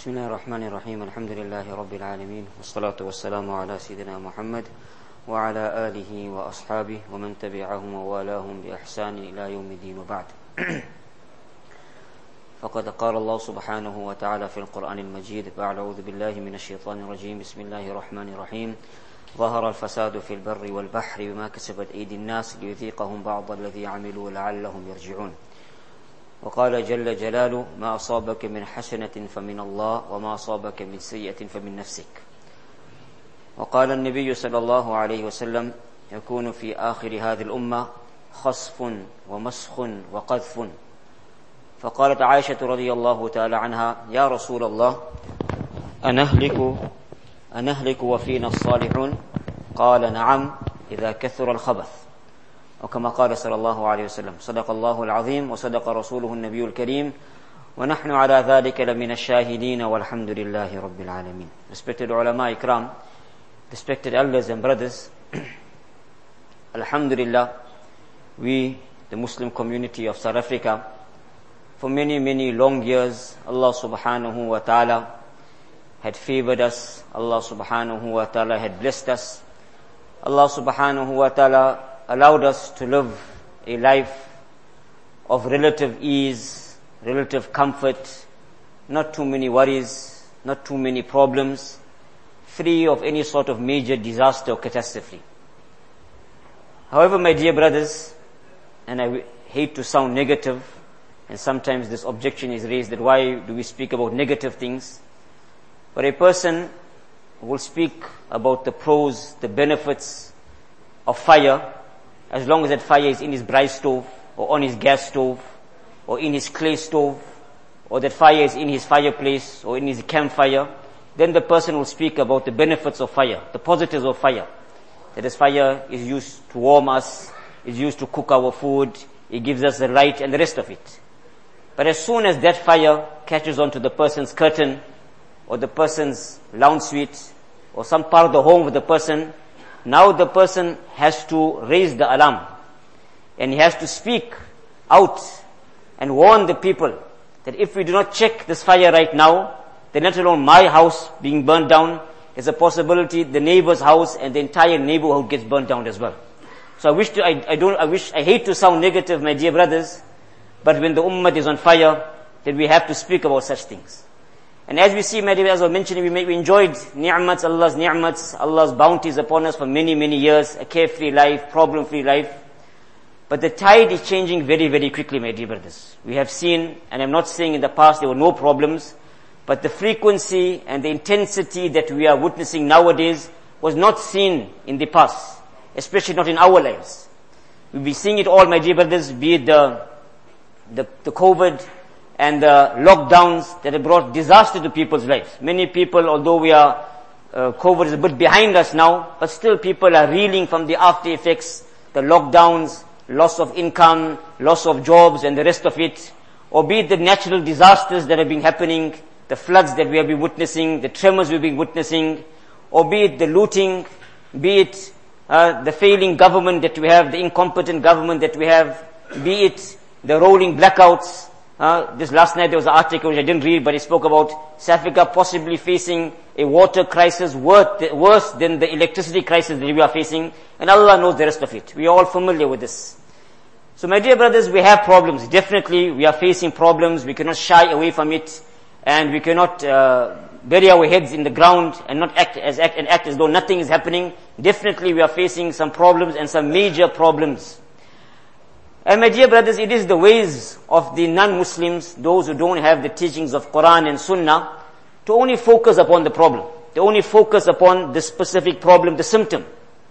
بسم الله الرحمن الرحيم الحمد لله رب العالمين والصلاة والسلام على سيدنا محمد وعلى آله وأصحابه ومن تبعهم ووالاهم بإحسان إلى يوم الدين وبعد. فقد قال الله سبحانه وتعالى في القرآن المجيد بعد أعوذ بالله من الشيطان الرجيم بسم الله الرحمن الرحيم ظهر الفساد في البر والبحر بما كسبت أيدي الناس ليذيقهم بعض الذي عملوا لعلهم يرجعون. وقال جل جلاله ما أصابك من حسنة فمن الله وما أصابك من سيئة فمن نفسك. وقال النبي صلى الله عليه وسلم يكون في آخر هذه الأمة خصف ومسخ وقذف. فقالت عائشة رضي الله تعالى عنها يا رسول الله أنهلك وفينا الصالحون؟ قال نعم إذا كثر الخبث. وكما قال صلى الله عليه وسلم صدق الله العظيم وصدق رسوله النبي الكريم ونحن على ذلك لمن الشاهدين والحمد لله رب العالمين. Respected ulama ikram, respected elders and brothers, Alhamdulillah, we, the Muslim community of South Africa, for many long years, Allah subhanahu wa ta'ala had favored us, Allah subhanahu wa ta'ala had blessed us, Allah subhanahu wa ta'ala allowed us to live a life of relative ease, relative comfort, not too many worries, not too many problems, free of any sort of major disaster or catastrophe. However, my dear brothers, and I hate to sound negative, and sometimes this objection is raised that why do we speak about negative things? But a person will speak about the pros, the benefits of fire, as long as that fire is in his braai stove, or on his gas stove, or in his clay stove, or that fire is in his fireplace, or in his campfire, then the person will speak about the benefits of fire, the positives of fire. That this fire is used to warm us, is used to cook our food, it gives us the light and the rest of it. But as soon as that fire catches onto the person's curtain, or the person's lounge suite, or some part of the home of the person, now the person has to raise the alarm, and he has to speak out and warn the people that if we do not check this fire right now, then not alone my house being burned down, there's a possibility the neighbor's house and the entire neighborhood gets burned down as well. So I hate to sound negative, my dear brothers, but when the ummah is on fire, then we have to speak about such things. And as we see, my dear, as I was mentioning, we enjoyed ni'mats, Allah's bounties upon us for many years, a carefree life, problem-free life. But the tide is changing very quickly, my dear brothers. We have seen, and I'm not saying in the past there were no problems, but the frequency and the intensity that we are witnessing nowadays was not seen in the past, especially not in our lives. We'll be seeing it all, my dear brothers, be it the COVID and the lockdowns that have brought disaster to people's lives. Many people, although COVID is a bit behind us now, but still people are reeling from the after effects, the lockdowns, loss of income, loss of jobs and the rest of it, or be it the natural disasters that have been happening, the floods that we have been witnessing, the tremors we've been witnessing, or be it the looting, be it the failing government that we have, the incompetent government that we have, be it the rolling blackouts. Just last night there was an article which I didn't read, but it spoke about South Africa possibly facing a water crisis worse than the electricity crisis that we are facing, and Allah knows the rest of it. We are all familiar with this. So my dear brothers, we have problems. Definitely we are facing problems. We cannot shy away from it, and we cannot bury our heads in the ground and not act as though nothing is happening. Definitely we are facing some problems and some major problems. And my dear brothers, it is the ways of the non-Muslims, those who don't have the teachings of Quran and Sunnah, to only focus upon the problem. They only focus upon the specific problem, the symptom.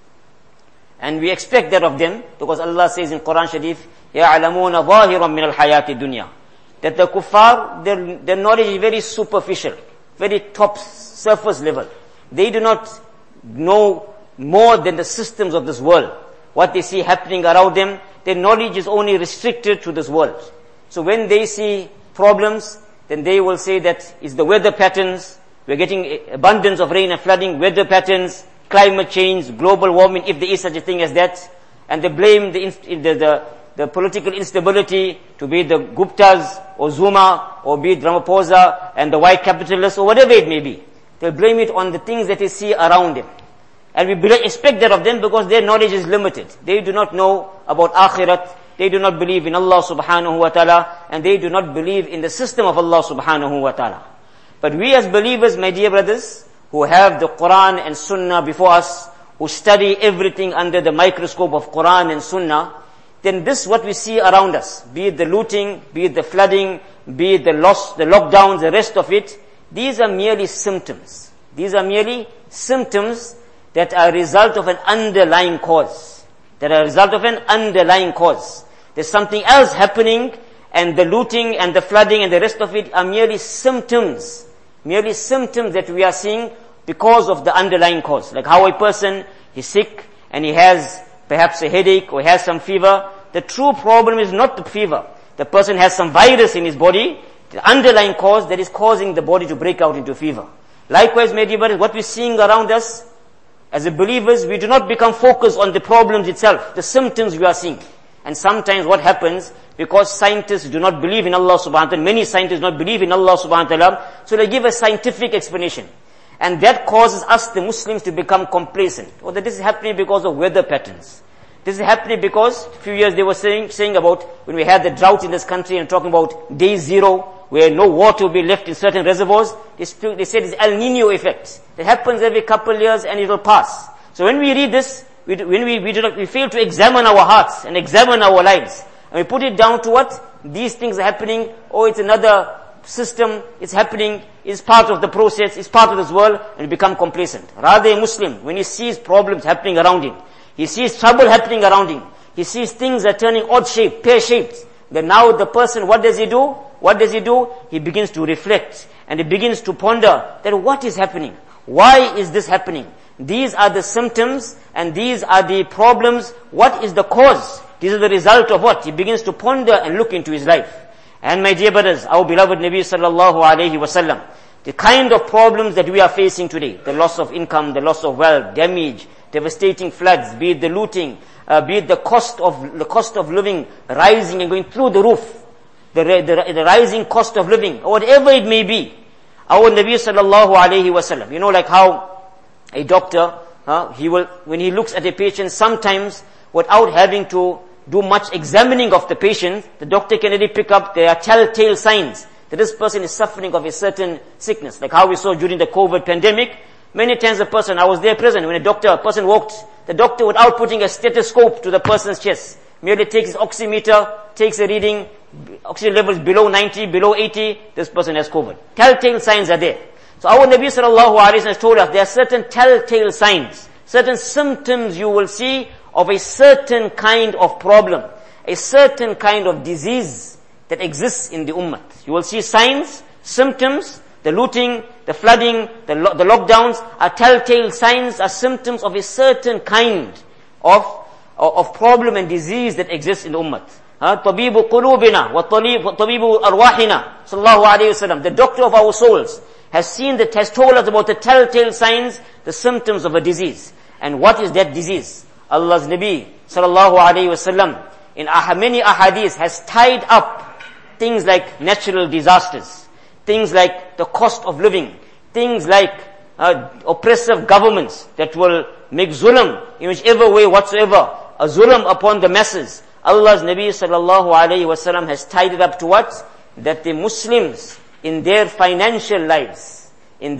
And we expect that of them, because Allah says in Quran Sharif, يَعْلَمُونَ ظَاهِرًا مِنَ الْحَيَاةِ الدُّنْيَا, that the kuffar, their knowledge is very superficial, very top surface level. They do not know more than the systems of this world. What they see happening around them, their knowledge is only restricted to this world. So when they see problems, then they will say that it's the weather patterns, we're getting abundance of rain and flooding, weather patterns, climate change, global warming, if there is such a thing as that, and they blame the the political instability, to be the Guptas or Zuma or be it Ramaphosa and the white capitalists or whatever it may be. They'll blame it on the things that they see around them. And we expect that of them because their knowledge is limited. They do not know about akhirat. They do not believe in Allah subhanahu wa ta'ala, and they do not believe in the system of Allah subhanahu wa ta'ala. But we as believers, my dear brothers, who have the Quran and Sunnah before us, who study everything under the microscope of Quran and Sunnah, then this what we see around us, be it the looting, be it the flooding, be it the loss, the lockdowns, the rest of it, these are merely symptoms. These are merely symptoms that are a result of an underlying cause. That are a result of an underlying cause. There's something else happening, and the looting and the flooding and the rest of it are merely symptoms that we are seeing because of the underlying cause. Like how a person is sick and he has perhaps a headache or has some fever. The true problem is not the fever. The person has some virus in his body, the underlying cause that is causing the body to break out into fever. Likewise, my dear brothers, what we're seeing around us, as a believers, we do not become focused on the problems itself, the symptoms we are seeing. And sometimes what happens, because scientists do not believe in Allah subhanahu wa ta'ala, many scientists do not believe in Allah subhanahu wa ta'ala, so they give a scientific explanation. And that causes us, the Muslims, to become complacent. Or that this is happening because of weather patterns. This is happening because, a few years they were saying about, when we had the drought in this country and talking about day zero, where no water will be left in certain reservoirs, they said it's El Nino effect. That happens every couple of years and it will pass. So when we read this, we fail to examine our hearts and examine our lives. And we put it down to what? These things are happening, or it's another system, it's happening, it's part of the process, it's part of this world, and we become complacent. Rather a Muslim, when he sees problems happening around him, he sees trouble happening around him, he sees things are turning odd shape, pear-shaped, then now the person, what does he do? What does he do? He begins to reflect, and he begins to ponder that what is happening? Why is this happening? These are the symptoms, and these are the problems. What is the cause? This is the result of what? He begins to ponder and look into his life. And my dear brothers, our beloved Nabi sallallahu alayhi wasallam, the kind of problems that we are facing today, the loss of income, the loss of wealth, damage, devastating floods, be it the looting, be it the cost of living rising and going through the roof, the rising cost of living, or whatever it may be. Our Nabi sallallahu alayhi wasallam, like how a doctor, when he looks at a patient, sometimes without having to do much examining of the patient, the doctor can already pick up there are telltale signs that this person is suffering of a certain sickness. Like how we saw during the COVID pandemic, many times I was there present, when a person walked, the doctor without putting a stethoscope to the person's chest, merely takes his oximeter, takes a reading, oxygen levels below 90, below 80, this person has COVID. Telltale signs are there. So our Nabi sallallahu alaihi wasallam has told us there are certain telltale signs, certain symptoms you will see of a certain kind of problem, a certain kind of disease that exists in the ummah. You will see signs, symptoms, the looting, the flooding, the lockdowns are telltale signs, are symptoms of a certain kind of problem and disease that exists in the ummah. طبيب قلوبنا وطبيب أرواحنا sallallahu alayhi wasallam, the doctor of our souls, has told us about the telltale signs, the symptoms of a disease. And what is that disease? Allah's Nabi sallallahu alayhi wasallam in many ahadith has tied up things like natural disasters, things like the cost of living, things like oppressive governments that will make zulm in whichever way whatsoever, a zulm upon the masses. Allah's Nabi sallallahu alayhi wasallam has tied it up to what? That the Muslims in their financial lives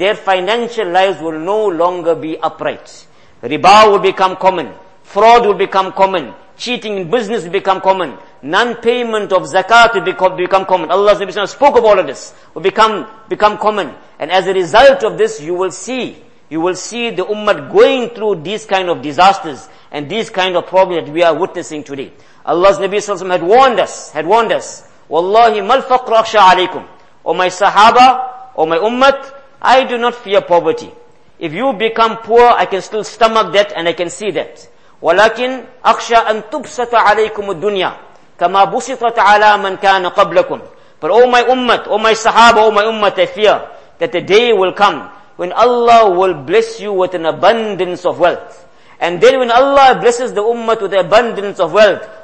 will no longer be upright. Riba will become common. Fraud will become common. Cheating in business will become common. Non-payment of zakat will become common. Allah's Nabi spoke of all of this. Will become common. And as a result of this, you will see the ummah going through these kind of disasters and these kind of problems that we are witnessing today. Allah's Nabi had warned us, Wallahi mal faqra akhsha alaykum. O my sahaba, O my ummat, I do not fear poverty. If you become poor, I can still stomach that and I can see that. وَلَكِنْ أَخْشَى أَن تُبْسَطَ عَلَيْكُمُ الدُّنْيَا كَمَا بُسِطَتْ عَلَى مَنْ كَانَ قَبْلَكُمْ. But O my ummat, O my sahaba, O my ummat, I fear that the day will come when Allah will bless you with an abundance of wealth. And then when Allah blesses the ummah with the abundance of wealth,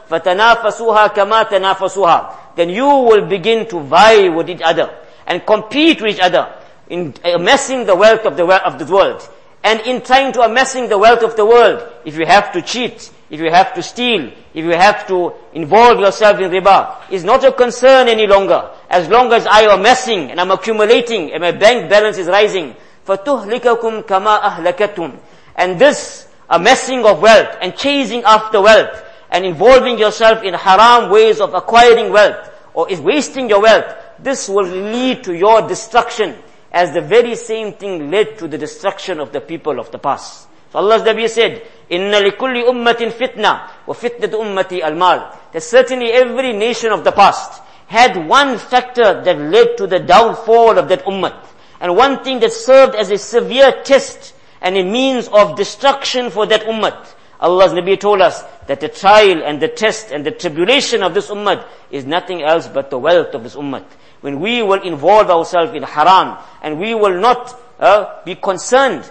فَتَنَافَسُوهَا كَمَا تَنَافَسُوهَا. Then you will begin to vie with each other and compete with each other in amassing the wealth of the world. And in trying to amassing the wealth of the world, if you have to cheat, if you have to steal, if you have to involve yourself in riba, is not a concern any longer. As long as I am amassing and I'm accumulating and my bank balance is rising. فَتُهْلِكَكُمْ كَمَا أَهْلَكَتُمْ. And this amassing of wealth and chasing after wealth and involving yourself in haram ways of acquiring wealth or is wasting your wealth, this will lead to your destruction, as the very same thing led to the destruction of the people of the past. So Allah's Nabi said, إِنَّ لِكُلِّ أُمَّةٍ فِتْنَةٍ وَفِتْنَةُ أُمَّتِي الْمَالِ. That certainly every nation of the past had one factor that led to the downfall of that ummah. And one thing that served as a severe test and a means of destruction for that ummah. Allah's Nabi told us that the trial and the test and the tribulation of this ummah is nothing else but the wealth of this ummah. When we will involve ourselves in haram and we will not be concerned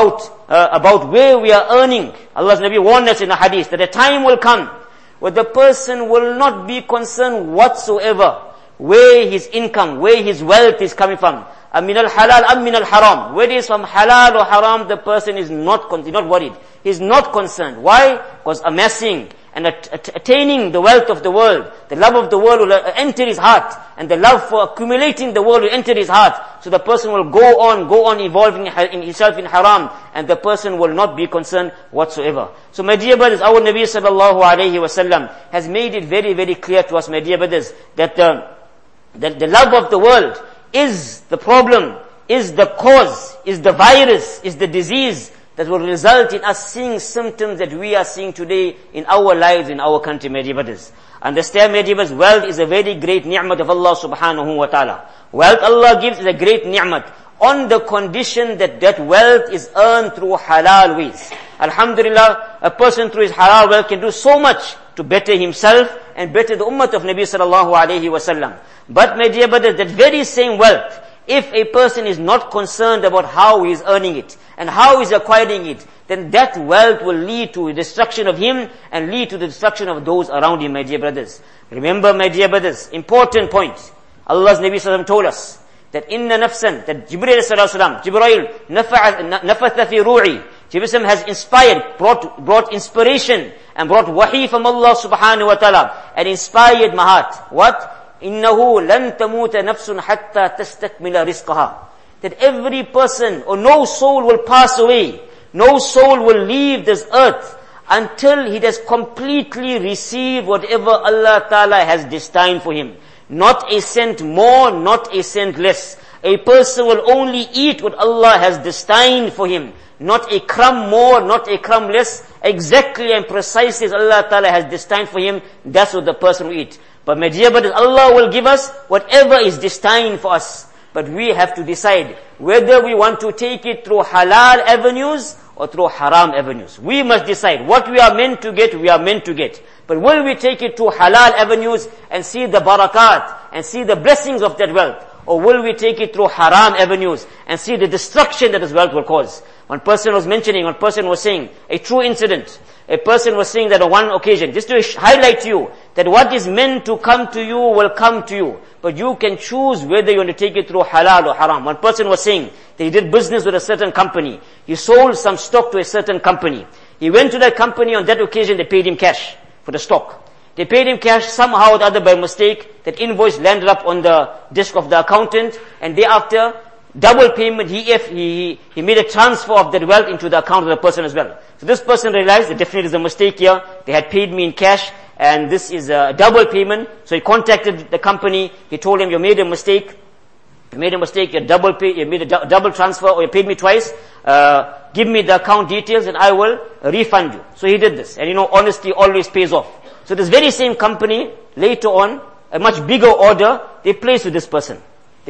about where we are earning. Allah's Nabi warned us in a hadith that a time will come where the person will not be concerned whatsoever where his income, where his wealth is coming from. Min al-halal am min al-haram. Whether it's from halal or haram, the person is not worried. He's not concerned. Why? Because amassing and attaining the wealth of the world, the love of the world will enter his heart, and the love for accumulating the world will enter his heart. So the person will go on evolving in himself in haram, and the person will not be concerned whatsoever. So my dear brothers, our Nabi sallallahu alayhi wasallam has made it very, very clear to us, my dear brothers, that the love of the world is the problem, is the cause, is the virus, is the disease that will result in us seeing symptoms that we are seeing today in our lives, in our country, my dear brothers. Understand, my dear brothers, wealth is a very great ni'mat of Allah subhanahu wa ta'ala. Wealth Allah gives is a great ni'mat on the condition that that wealth is earned through halal ways. Alhamdulillah, a person through his halal wealth can do so much to better himself and better the ummah of Nabi sallallahu alayhi wasallam. But my dear brothers, that very same wealth, if a person is not concerned about how he is earning it and how he is acquiring it, then that wealth will lead to the destruction of him and lead to the destruction of those around him, my dear brothers. Remember, my dear brothers, important point. Allah's Nabi sallallahu alayhi wa sallam told us that inna nafsan, that Jibreel sallallahu alayhi wa sallam, nafatha fi ru'i. Jibreel has inspired, brought inspiration and brought wahi from Allah subhanahu wa ta'ala and inspired my heart. What? إِنَّهُ لَن تَمُوتَ نَفْسٌ حَتَّى تَسْتَكْمِلَ رِزْقَهَا. That every person or no soul will pass away, no soul will leave this earth until he has completely received whatever Allah Ta'ala has destined for him. Not a cent more, not a cent less. A person will only eat what Allah has destined for him. Not a crumb more, not a crumb less. Exactly and precisely as Allah Ta'ala has destined for him, that's what the person will eat. But my dear brothers, Allah will give us whatever is destined for us. But we have to decide whether we want to take it through halal avenues or through haram avenues. We must decide what we are meant to get, we are meant to get. But will we take it through halal avenues and see the barakat and see the blessings of that wealth? Or will we take it through haram avenues and see the destruction that this wealth will cause? One person was saying, a true incident. A person was saying that on one occasion, just to highlight to you, that what is meant to come to you will come to you. But you can choose whether you want to take it through halal or haram. One person was saying that he did business with a certain company. He sold some stock to a certain company. He went to that company, on that occasion they paid him cash for the stock. They paid him cash, somehow or the other by mistake, that invoice landed up on the desk of the accountant, and thereafter, double payment, he made a transfer of that wealth into the account of the person as well. So this person realized that definitely is a mistake here. They had paid me in cash, and this is a double payment. So he contacted the company. He told him, you made a mistake. You made a double transfer, or you paid me twice. Give me the account details and I will refund you. So he did this. And honesty always pays off. So this very same company, later on, a much bigger order, they placed with this person.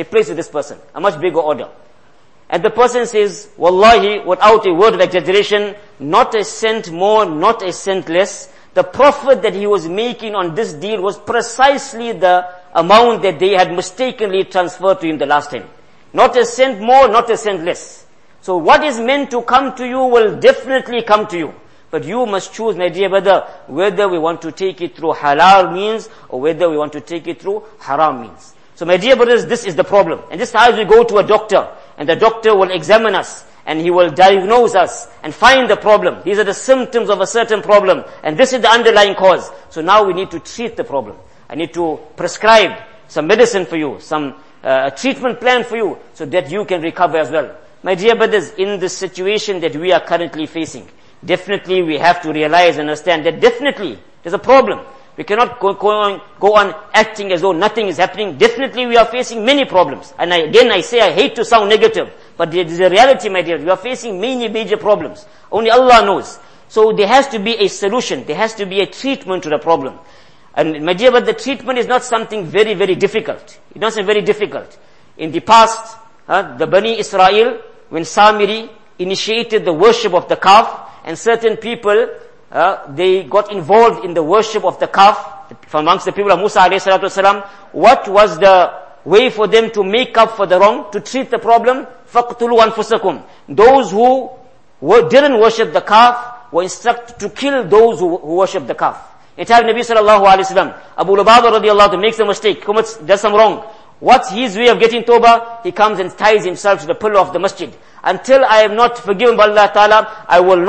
A much bigger order. And the person says, Wallahi, without a word of exaggeration, not a cent more, not a cent less. The profit that he was making on this deal was precisely the amount that they had mistakenly transferred to him the last time. Not a cent more, not a cent less. So what is meant to come to you will definitely come to you. But you must choose, my dear brother, whether we want to take it through halal means or whether we want to take it through haram means. So my dear brothers, this is the problem. And just as we go to a doctor, and the doctor will examine us, and he will diagnose us, and find the problem. These are the symptoms of a certain problem, and this is the underlying cause. So now we need to treat the problem. I need to prescribe some medicine for you, some treatment plan for you, so that you can recover as well. My dear brothers, in this situation that we are currently facing, definitely we have to realize and understand that definitely there's a problem. We cannot go on acting as though nothing is happening. Definitely we are facing many problems. And I say I hate to sound negative, but it is a reality, my dear. We are facing many major problems. Only Allah knows. So there has to be a solution. There has to be a treatment to the problem. And my dear, but the treatment is not something very, very difficult. It's not something very difficult. In the past, the Bani Israel, when Samiri initiated the worship of the calf, and certain people, they got involved in the worship of the calf from amongst the people of Musa alayhi salatu wasalam. What was the way for them to make up for the wrong, to treat the problem? فَقْتُلُوا أَنفُسَكُمْ. Those who didn't worship the calf were instructed to kill those who worship the calf. In time Nabi sallallahu alayhi wasallam, Abu Lubaba radiallahu anhu makes a mistake, does some wrong. What's his way of getting tawbah? He comes and ties himself to the pillar of the masjid. Until I am not forgiven by Allah Ta'ala, I will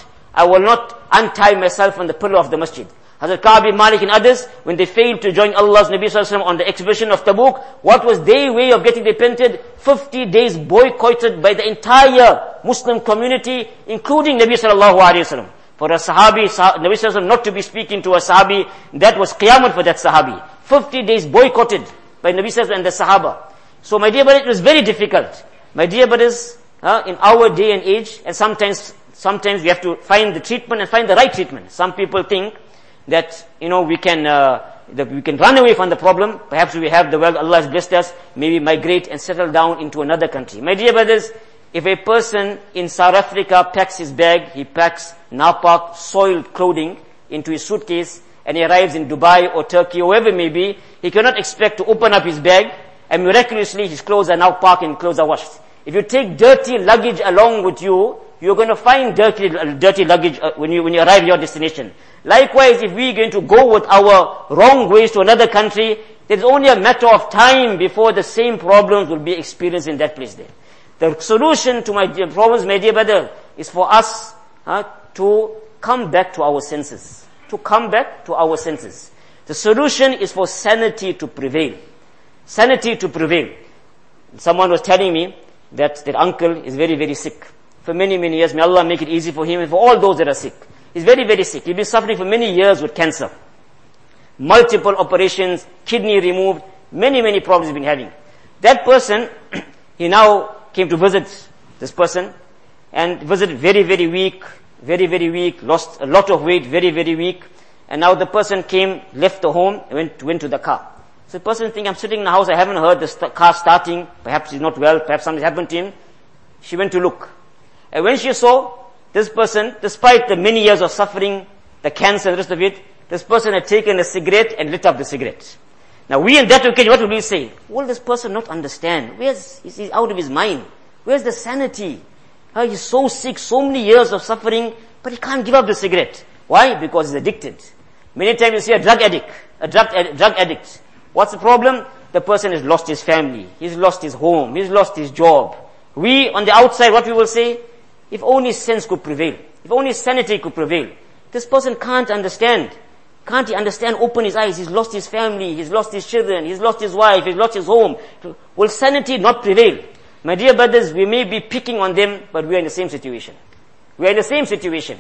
not untie myself on the pillar of the masjid. Hazrat Ka'b bin Malik and others, when they failed to join Allah's Nabi sallallahu alaihi wasallam on the expedition of Tabuk, what was their way of getting repented? 50 days boycotted by the entire Muslim community, including Nabi sallallahu alaihi wasallam. For a sahabi, Nabi sallallahu alaihi wasallam not to be speaking to a sahabi, that was qiyamah for that sahabi. 50 days boycotted by Nabi sallallahu alaihi wasallam and the sahaba. So my dear brothers, it was very difficult. My dear brothers, in our day and age, and sometimes we have to find the treatment and find the right treatment. Some people think that, we can run away from the problem. Perhaps we have the wealth, Allah has blessed us, maybe migrate and settle down into another country. My dear brothers, if a person in South Africa packs his bag, he packs napak, soiled clothing into his suitcase, and he arrives in Dubai or Turkey or wherever it may be, he cannot expect to open up his bag, and miraculously his clothes are now packed and clothes are washed. If you take dirty luggage along with you, you're going to find dirty luggage when you arrive at your destination. Likewise, if we're going to go with our wrong ways to another country, there's only a matter of time before the same problems will be experienced in that place there. The solution to my problems, my dear brother, is for us to come back to our senses. To come back to our senses. The solution is for sanity to prevail. Sanity to prevail. Someone was telling me that their uncle is very, very sick. For many, many years, may Allah make it easy for him and for all those that are sick. He's very, very sick. He's been suffering for many years with cancer. Multiple operations, kidney removed, many, many problems he's been having. That person, he now came to visit this person, and visited very, very weak, lost a lot of weight, very, very weak. And now the person came, left the home, and went to the car. So the person thinks, I'm sitting in the house, I haven't heard the car starting, perhaps he's not well, perhaps something happened to him. She went to look. And when she saw this person, despite the many years of suffering, the cancer and the rest of it, this person had taken a cigarette and lit up the cigarette. Now we in that occasion, what would we say? Will this person not understand? He's out of his mind. Where's the sanity? He's so sick, so many years of suffering, but he can't give up the cigarette. Why? Because he's addicted. Many times you see a drug addict. What's the problem? The person has lost his family, he's lost his home, he's lost his job. We, on the outside, what we will say? If only sense could prevail. If only sanity could prevail. This person can't understand. Can't he understand? Open his eyes. He's lost his family. He's lost his children. He's lost his wife. He's lost his home. Will sanity not prevail? My dear brothers, we may be picking on them, but we are in the same situation. We are in the same situation.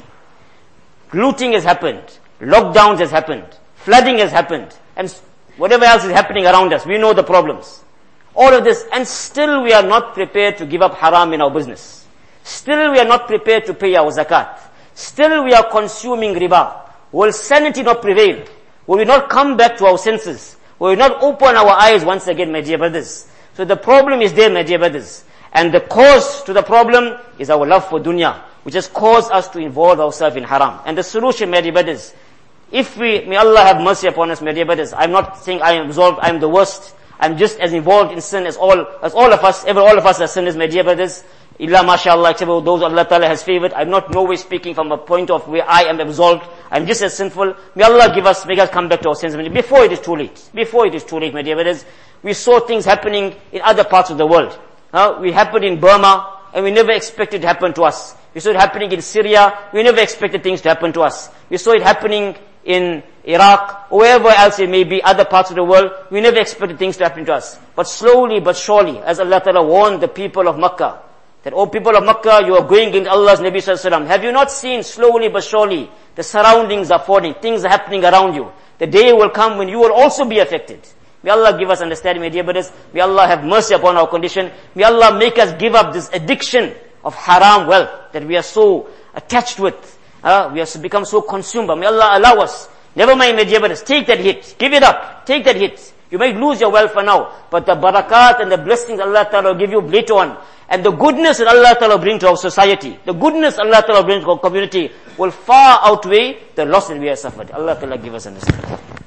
Looting has happened. Lockdowns has happened. Flooding has happened. And whatever else is happening around us, we know the problems. All of this, and still we are not prepared to give up haram in our business. Still we are not prepared to pay our zakat. Still we are consuming riba. Will sanity not prevail? Will we not come back to our senses? Will we not open our eyes once again, my dear brothers? So the problem is there, my dear brothers. And the cause to the problem is our love for dunya, which has caused us to involve ourselves in haram. And the solution, my dear brothers, may Allah have mercy upon us, my dear brothers. I'm not saying I am absolved, I'm the worst. I'm just as involved in sin as all of us, all of us are sinners, my dear brothers. illa mashallah, except for those Allah Ta'ala has favored. I'm not no way speaking from a point of where I am absolved. I'm just as sinful. May Allah make us come back to our sins before it is too late. Before it is too late, my dear brothers. We saw things happening in other parts of the world. We happened in Burma, and we never expected it to happen to us. We saw it happening in Syria. We never expected things to happen to us. We saw it happening in Iraq, or wherever else it may be, other parts of the world. We never expected things to happen to us. But slowly but surely, as Allah Ta'ala warned the people of Makkah, that, oh people of Makkah, you are going against Allah's Nabi Sallallahu Alaihi Wasallam. Have you not seen slowly but surely the surroundings are falling, things are happening around you. The day will come when you will also be affected. May Allah give us understanding, my dear brothers. May Allah have mercy upon our condition. May Allah make us give up this addiction of haram wealth that we are so attached with. We have become so consumed. May Allah allow us. Never mind, my dear brothers. Take that hit. Give it up. Take that hit. You may lose your wealth for now, but the barakat and the blessings Allah Ta'ala will give you later on. And the goodness that Allah Ta'ala bring to our society, the goodness Allah Ta'ala bring to our community will far outweigh the loss that we have suffered. Allah Ta'ala give us understanding.